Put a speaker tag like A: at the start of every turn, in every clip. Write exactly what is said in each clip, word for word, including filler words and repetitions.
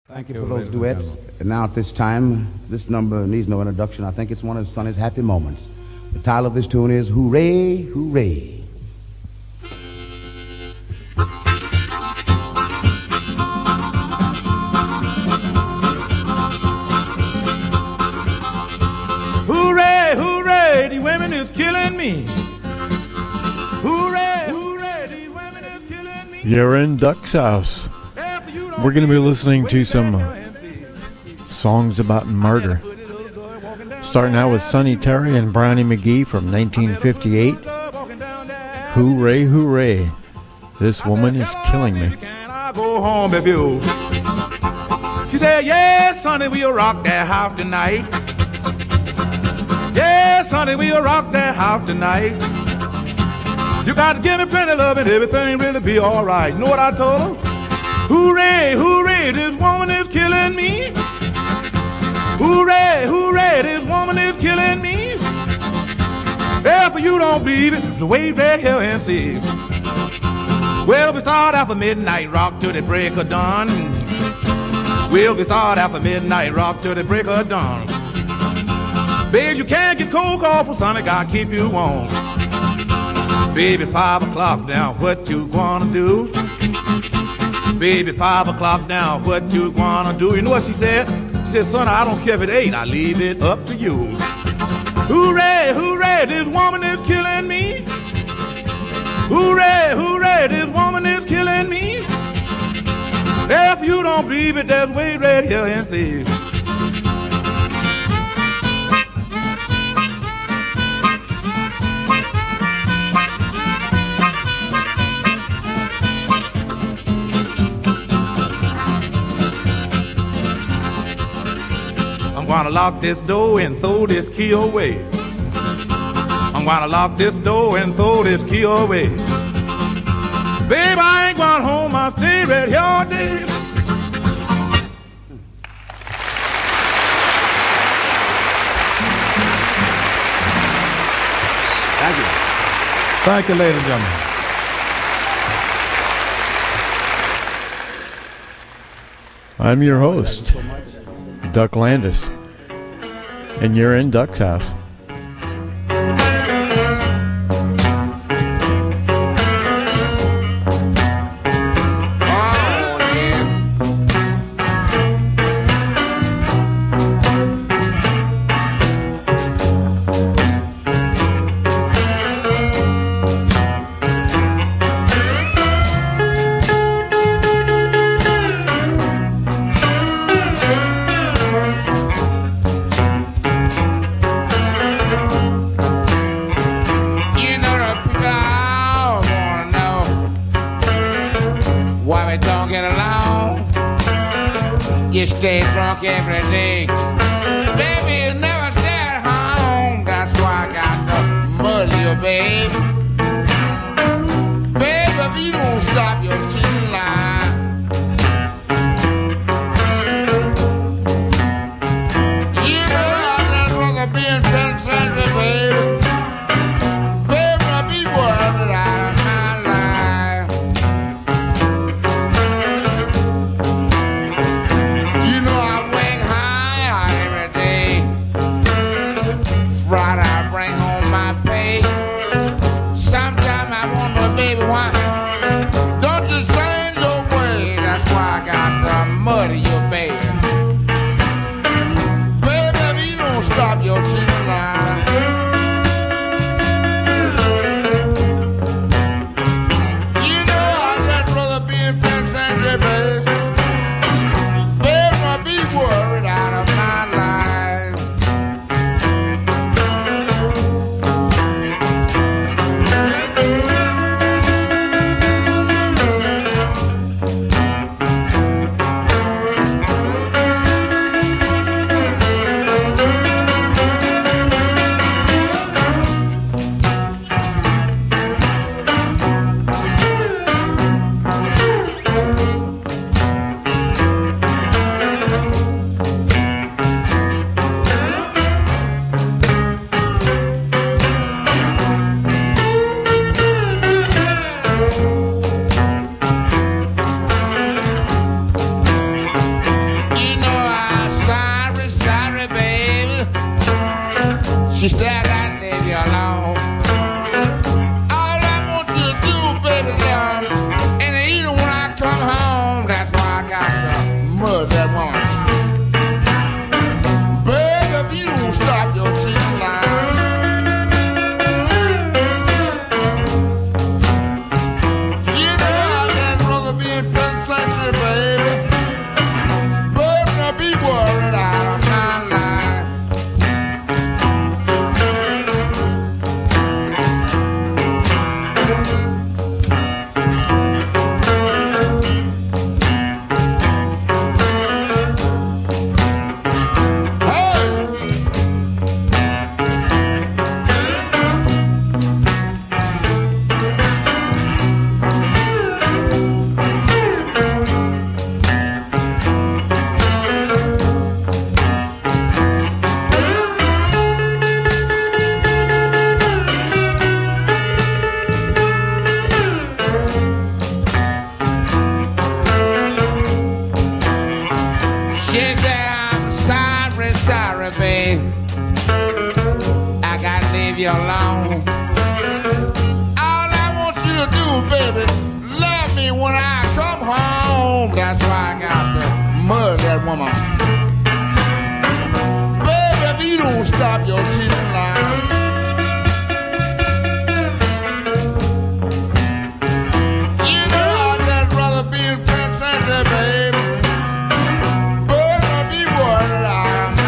A: Thank you for those duets. And now at this time, this number needs no introduction. I think it's one of Sonny's happy moments. The title of this tune is Hooray, Hooray.
B: Hooray, hooray, the women is killing me. Hooray, hooray, the women is killing me.
C: You're in Duck's house. We're going to be listening to some uh, songs about murder. Starting out with Sonny Terry and Brownie McGhee from nineteen fifty-eight. Hooray, hooray. This woman is killing me.
B: Can I go home with you? She said, yes, honey, we'll rock that house tonight. Yes, honey, we'll rock that house tonight. You got to give me plenty of love and everything really be all right. You know what I told her? Hooray, hooray, this woman is killing me. Hooray, hooray, this woman is killing me. If you don't believe it, the way right here and see. Well, we start after midnight, rock till the break of dawn. Well, we start after midnight, rock till the break of dawn. Babe, you can't get cold call for Sonny, gotta keep you warm. Baby, five o'clock now, what you gonna do? Baby, five o'clock now, what you gonna do? You know what she said? She said, son, I don't care if it ain't, I leave it up to you. Hooray, hooray, this woman is killing me. Hooray, hooray, this woman is killing me. If you don't believe it, just wait right here and see. I'm gonna lock this door and throw this key away. I'm gonna lock this door and throw this key away. Babe, I ain't going home, I'll stay right here all day.
A: Thank you.
B: Thank you, ladies and gentlemen.
C: I'm your host, Duck Landis, and you're in Duck's house.
D: Stay drunk every day. Baby, you never stay at home. That's why I got to murder you, babe. Baby, if you don't stop your cheating line, you know I'd just rather be in penitentiary, baby. Baby, I'll be worried out of my life. You know I wake high every day. Friday I bring home my pay. Sometimes I wonder, baby, why don't you change your way? That's why I got to murder you, baby. Baby, if you don't stop your cheating line, you know I'd just rather be in penitentiary, baby. Be worried out of my life. She said, I gotta leave you alone. All I want you to do, baby, love, and even when I come home, that's why I got to murder that woman. Baby, if you don't stop your cheating line, you know I'd rather be in penitentiary, baby. Baby, now be worried out of my life. Alone. All I want you to do, baby, love me when I come home. That's why I got to murder that woman. Baby, if you don't stop your cheating line, you know I'd just rather be in penitentiary, baby. Baby, be worried out of my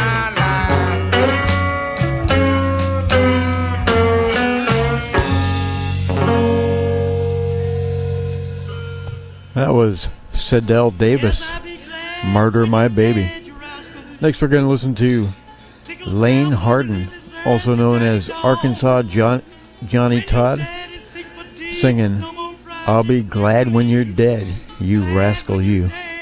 C: That was Sedell Davis, Murder My Baby. Next we're going to listen to Lane Harden, also known as Arkansas John, Johnny Todd, singing I'll Be Glad When You're Dead, You Rascal You.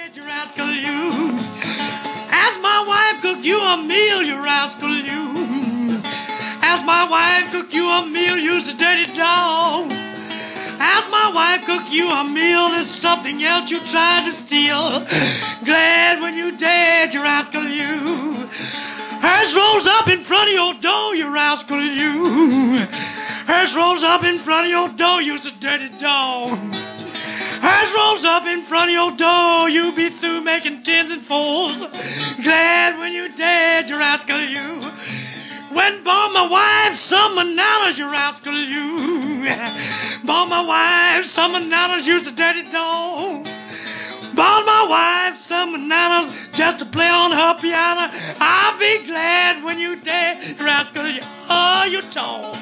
E: As my wife cook you a meal, you rascal you. As my wife cook you a meal, you's a dirty dog. As my wife cook you a meal, there's something else you tried to steal. Glad when you dead, you rascal you. Hers rolls up in front of your door, you rascal you. Hers rolls up in front of your door, you's a dirty dog. Hers rolls up in front of your door, you be through making tens and fours. Glad when you dead, you rascal you. When bought my wife some bananas, you rascal you. Bought my wife some bananas, you's a dirty dog. Bought my wife some bananas just to play on her piano. I'll be glad when you dead, you rascal you. Oh, you dog.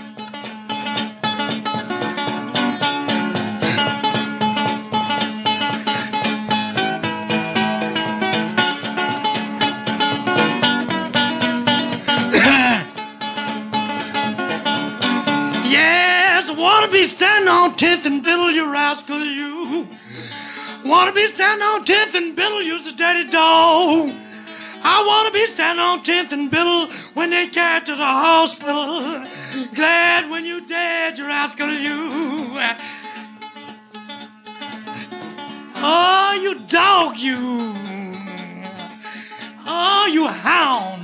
E: Wanna be standing on tenth and Biddle, you rascal, you. Wanna be standing on tenth and Biddle, you's a dirty dog. I wanna be standing on tenth and Biddle when they carry to the hospital. Glad when you dead, you rascal, you. Oh, you dog, you. Oh, you hound.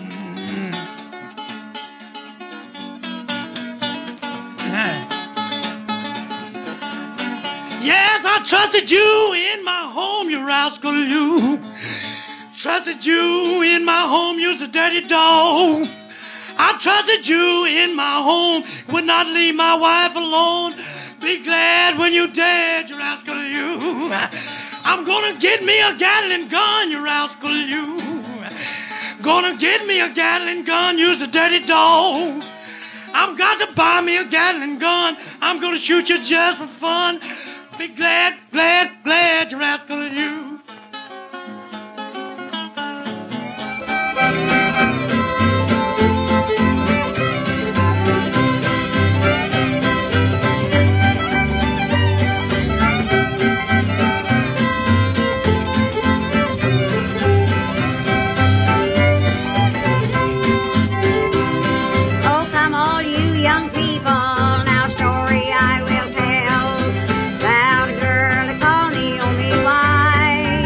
E: Yes, I trusted you in my home, you rascal, you. Trusted you in my home, you's a dirty dog. I trusted you in my home, would not leave my wife alone. Be glad when you dead, you rascal, you. I'm gonna get me a Gatling gun, you rascal, you. Gonna get me a Gatling gun, you's a dirty dog. I'm got to buy me a Gatling gun, I'm gonna shoot you just for fun. Be glad, glad, glad, you rascal, you.
F: Oh, come all you young people, now a story I will tell about a girl that called Naomi White.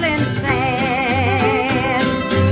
F: villain sad.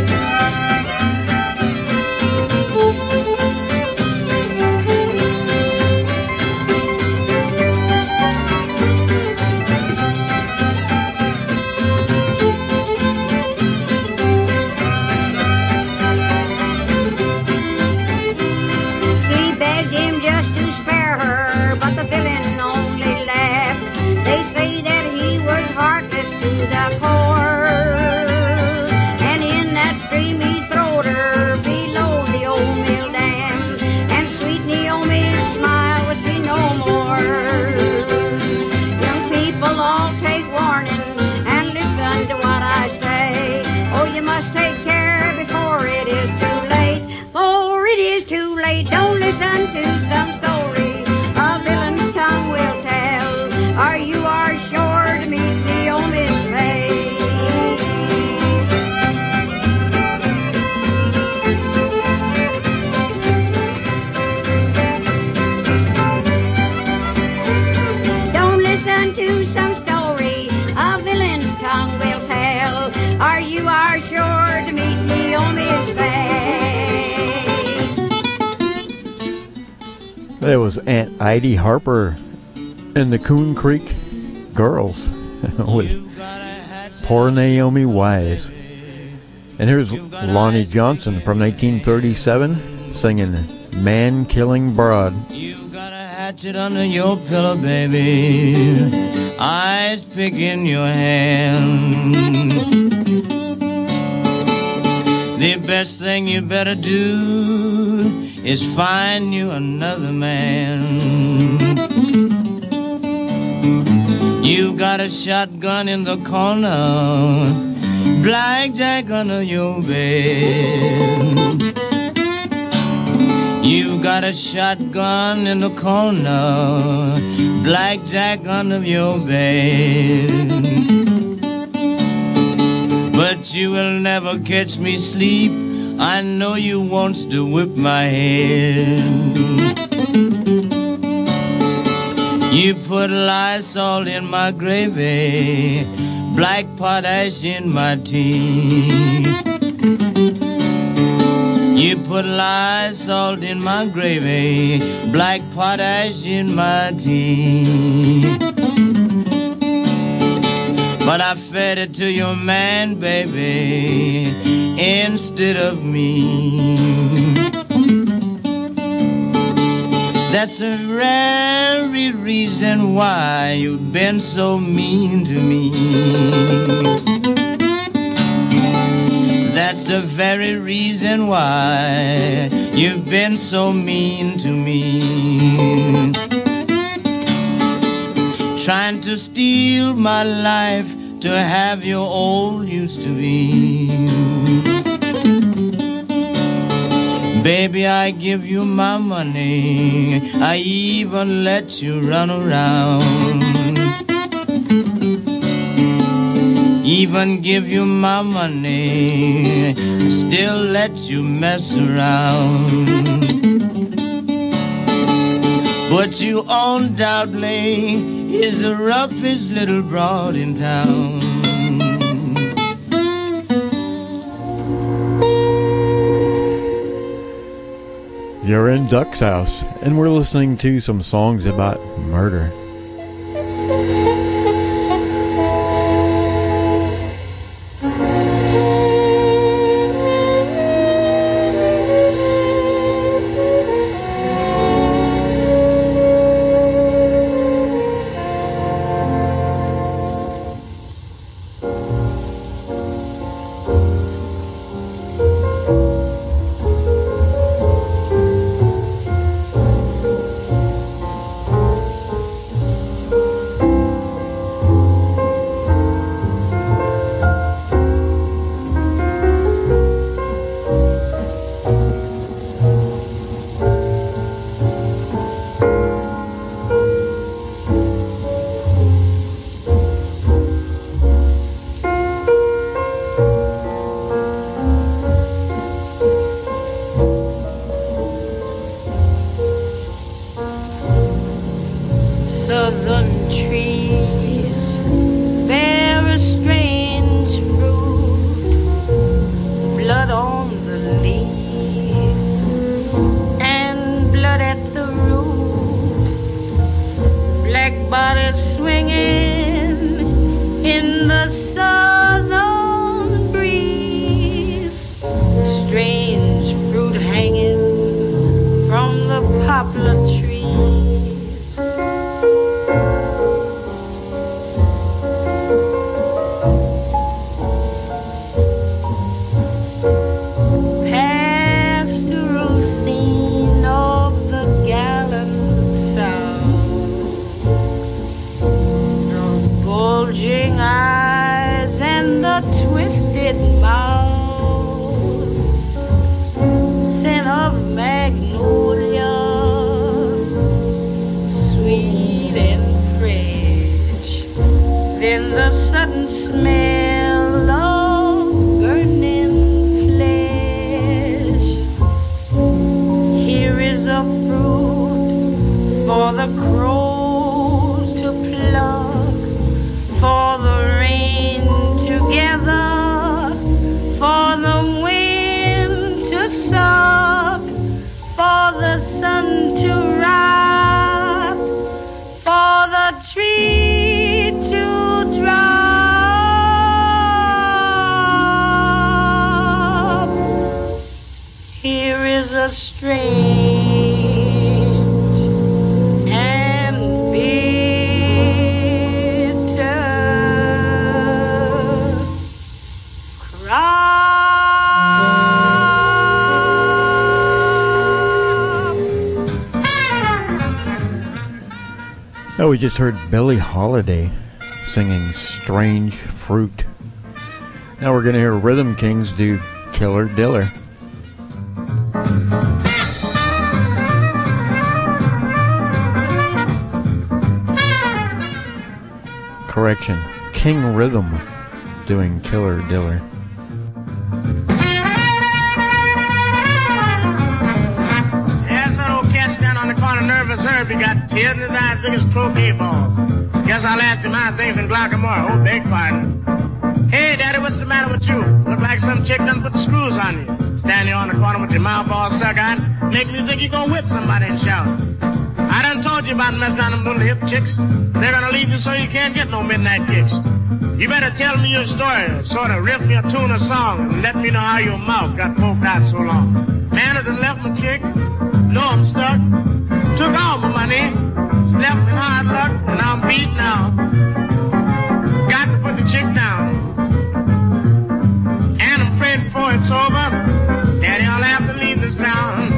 F: She begged him just to spare her, but the villain only laughed. They say that he was heartless to the core, and in that stream he throwed her below the old mill dam, and sweet Naomi's smile was seen no more. Young people, all take warning and listen to what I say. Oh, you must take care before it is too late, for it is too late. Don't listen to some story a villain's tongue will tell, or you are sure to meet Naomi's fate. Don't listen to some story a villain's tongue will tell, or you are sure to meet Naomi's fate.
C: There was Aunt Idie Harper and the Coon Creek Girls with Poor Naomi Wise. And here's Lonnie Johnson from nineteen thirty-seven singing Man Killing Broad.
G: You got a hatchet under your pillow, baby, ice pick in your hand. The best thing you better do is find you another man. You got a shotgun in the corner, blackjack under your bed. You got a shotgun in the corner, blackjack under your bed. But you will never catch me sleep, I know you wants to whip my head. You put Lysol in my gravy, black potash in my tea. You put Lysol in my gravy, black potash in my tea. But I fed it to your man, baby, instead of me. That's the very reason why you've been so mean to me. That's the very reason why you've been so mean to me. Trying to steal my life to have your old used to be. Baby, I give you my money, I even let you run around. Even give you my money, still let you mess around. But you undoubtedly is the roughest little broad in town.
C: You're in Duck's house, and we're listening to some songs about murder.
H: strange and bitter cry.
C: Oh, we just heard Billie Holiday singing Strange Fruit. Now we're going to hear Rhythm Kings do Killer Diller. Correction, King Rhythm doing Killer Diller.
I: Yes, that old cat stand on the corner, nervous herb. He got tears in his eyes, big as croquet balls. Guess I'll ask him how things in Glockamore. Oh, beg pardon. Hey, Daddy, what's the matter with you? Look like some chick done put the screws on you. Standing on the corner with your mouth all stuck out, make me think you gonna whip somebody and shout. I done told you about messing on them little hip chicks. They're gonna leave you so you can't get no midnight kicks. You better tell me your story, sort of riff me a tune or song, and let me know how your mouth got poked out so long. Man, it done left my chick. No, I'm stuck. Took all my money. Left in hard luck, and I'm beat now. Got to put the chick down. And I'm praying before it's over. Daddy, I'll have to leave this town.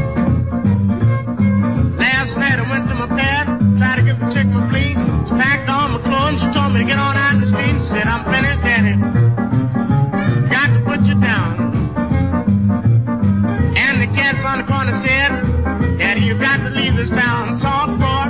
I: Last night I went to my bed, tried to give the chick my plea. She packed all my clothes, she told me to get on out in the street. She said, I'm finished, Daddy. Got to put you down. And the cats on the corner said, Daddy, you got to leave this town. Talk, boy.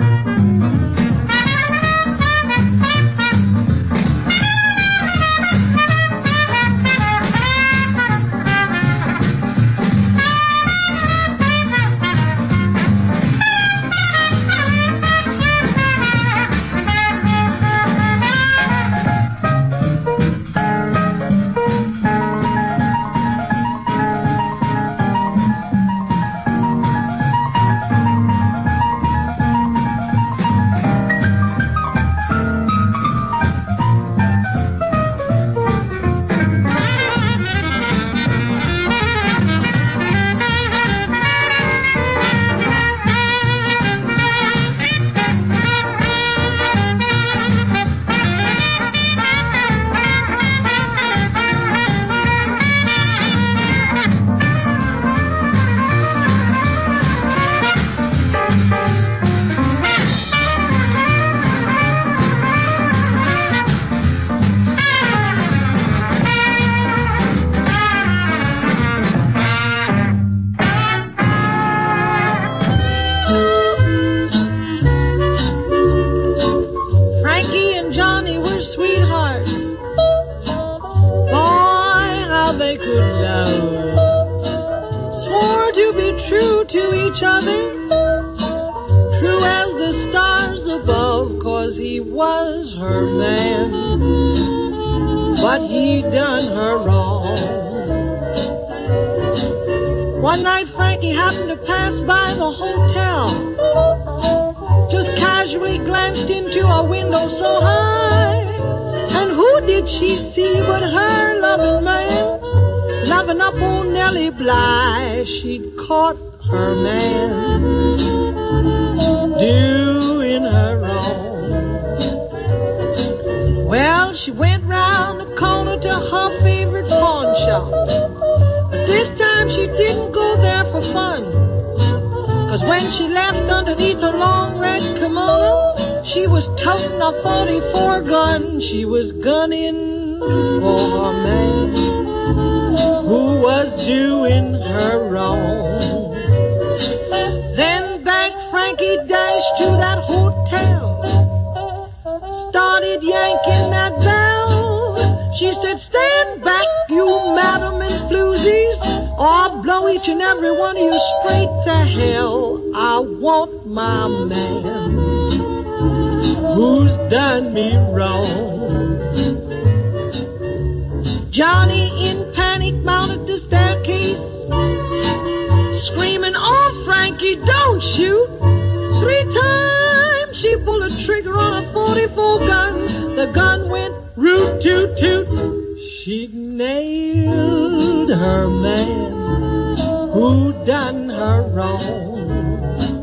J: She'd caught her man doing her wrong. Well, she went round the corner to her favorite pawn shop, but this time she didn't go there for fun, 'cause when she left underneath her long red kimono, she was toting a forty-four gun. She was gunning for her man who was doing her wrong. Then Bank Frankie dashed to that hotel, started yanking that bell. She said, stand back, you madam and floozies, or I'll blow each and every one of you straight to hell. I want my man who's done me wrong. Johnny in panic mounted the staircase, screaming, oh, Frankie, don't shoot. Three times she pulled a trigger on a forty-four gun. The gun went root toot toot. She nailed her man who done her wrong.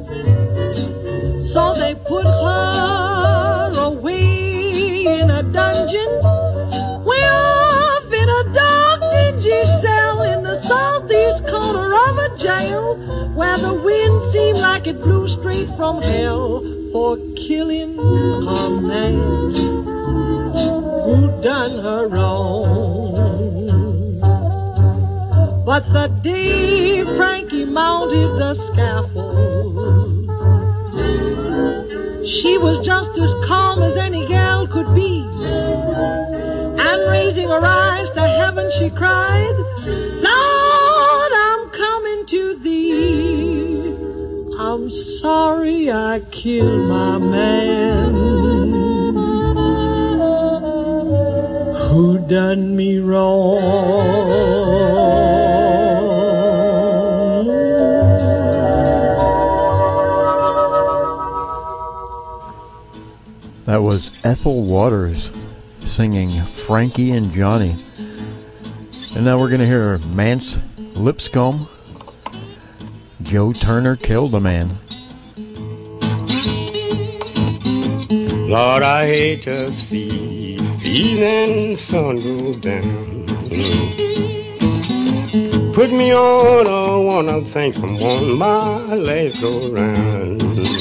J: So they put her away in a dungeon, way off in a dark dingy cell in the southeast corner of a jail, where the wind seemed like it blew straight from hell, for killing a man who done her wrong. But the day Frankie mounted the scaffold, she was just as calm as any gal could be, and raising her eyes to heaven she cried, Lord, I'm coming to thee. I'm sorry I killed my man who done me wrong.
C: That was Ethel Waters singing Frankie and Johnny. And now we're going to hear Mance Lipscomb, Joe Turner Killed a Man.
K: Lord, I hate to see the evening sun go down. Put me on a one of thanks from one my legs go round.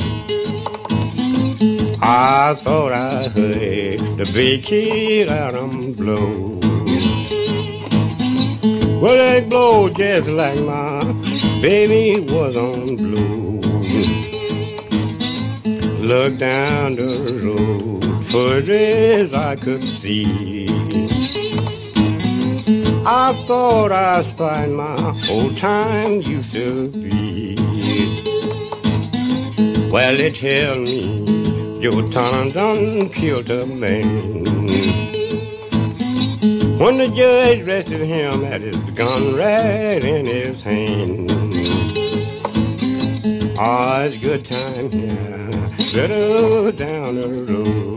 K: I thought I heard the big kid out and blow. Well, they blow just like my baby was on blue. Look down the road, further as I could see. I thought I spied my old time used to be. Well, they tell me Joe Turner done killed a man. When the judge rested him at his gun right in his hand. Oh, it's good time here, better down the road.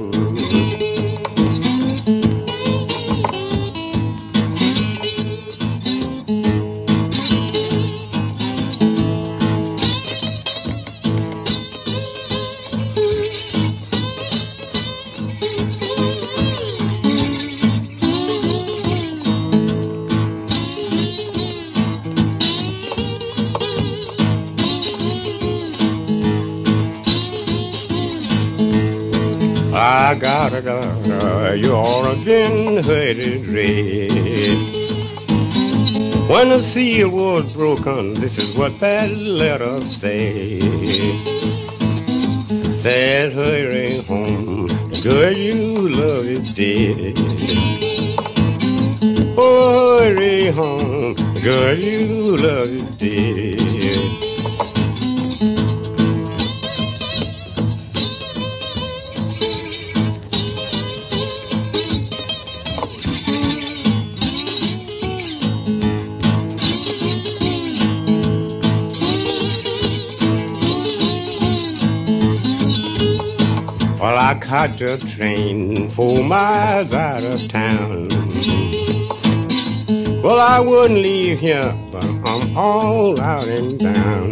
K: I got a daughter, you ought to been hurted red. When the seal was broken, this is what that letter said. Said hurry home, the girl you love is dead. Oh, hurry home, the girl you love is dead. Well, I caught a train four miles out of town. Well, I wouldn't leave here, but I'm all out and down.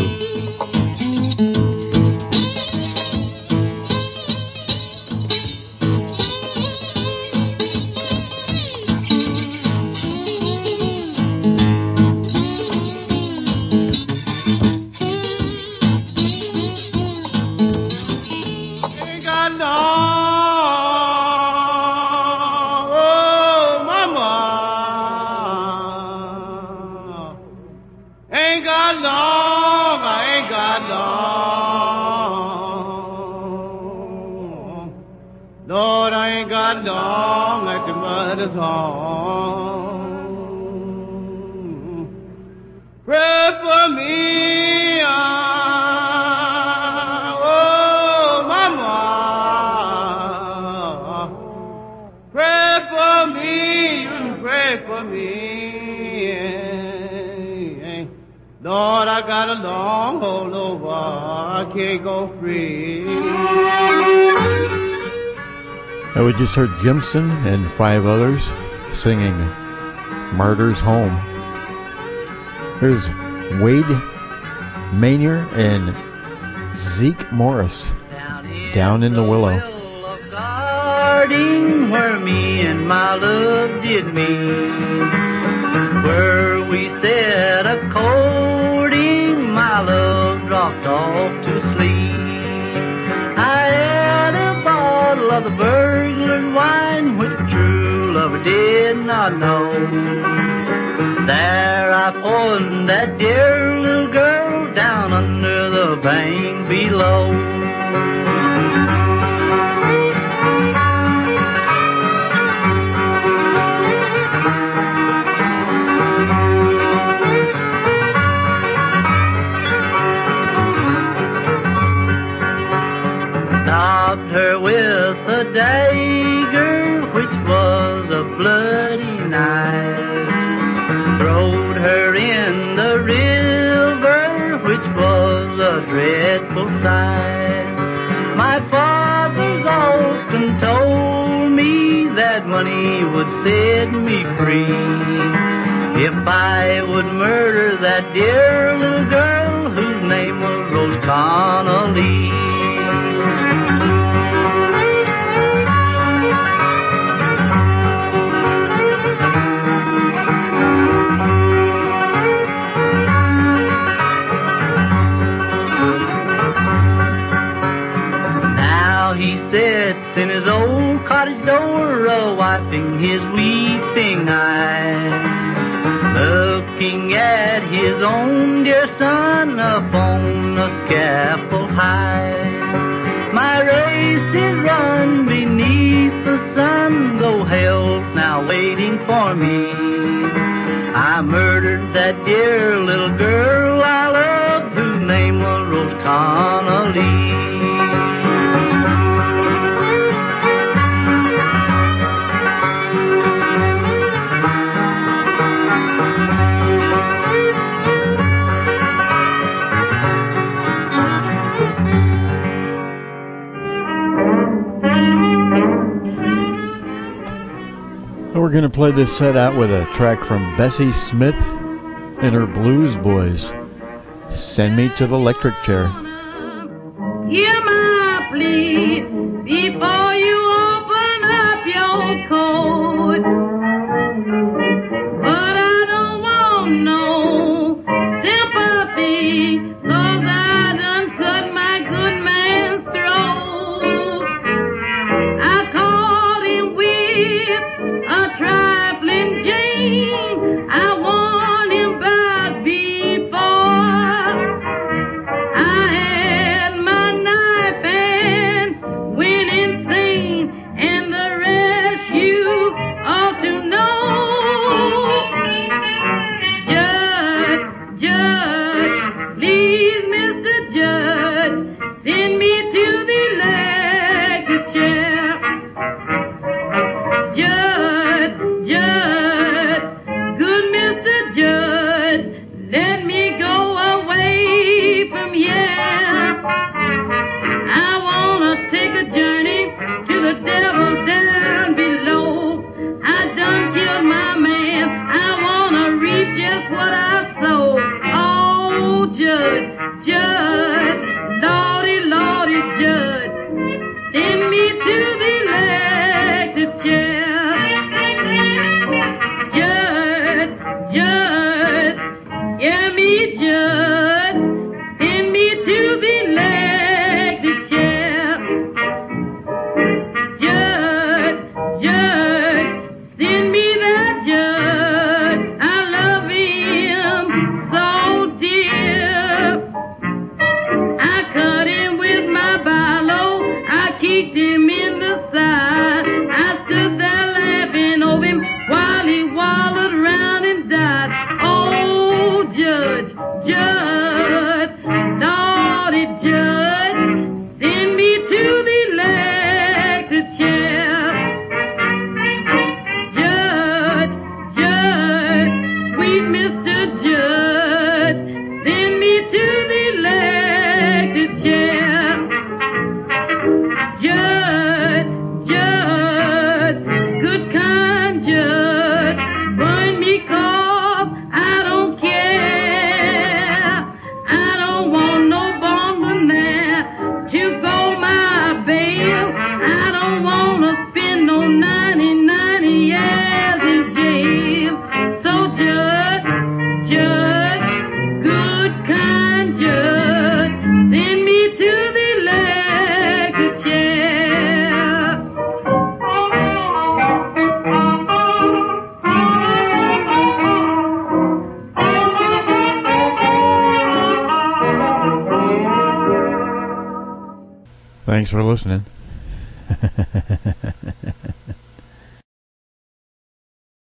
L: Pray for me, ah, oh mama, pray for me, pray for me. Lord, I got a long hold over, I can't go free.
C: Now we just heard Jimson and five others singing Martyr's Home. Here's Wade Maynor and Zeke Morris, Down in the Willow.
M: Garden where me and my love did meet, where we said a courting, my love dropped off to sleep. I had a bottle of the burglar's wine, which true lover did not know. There I poured that dear little girl down under the bank below. Stopped her with a dagger, which was a bloody knife. Throwed her in the river, which was a dreadful sight. My father's often told me that money would set me free if I would murder that dear little girl whose name was Rose Connolly. He sits in his old cottage door, a-wiping his weeping eye, looking at his own dear son upon a scaffold high. My race is run beneath the sun, though hell's now waiting for me. I murdered that dear little girl I loved, whose name was Rose Connolly.
C: We're going to play this set out with a track from Bessie Smith and her Blues Boys, Send Me to the Electric Chair.
N: Hear my plea before you open up your coat, but I don't want no sympathy, 'cause I done cut my good man's throat. I caught him with a trifling Jane, I warned him about before. I had my knife and went insane, and the rest you ought to know. Judge, Judge, please, Mister Judge, send me to the electric chair. Judge, Judge, good Mister Judge, let me go away from here. I wanna take a journey to the devil down below. I done killed my man, I wanna reap just what I sow. Oh, Judge, Judge, Lordy, Lordy, Judge, send me to the electric chair. Judge, Judge, hear me, Judge, send me to the electric chair. Judge, Judge, send me that judge, I love him so dear. I cut him with my balo, I kicked him in the side. I stood there laughing over him while he wallowed around and died. Oh, Judge, Judge, Lordy, Judge, send me to the electric chair. Judge, Judge, sweet Mister Judge, send me to the electric chair. Judge, Judge, good kind Judge, burn me 'cause I don't care.
C: Thanks for listening.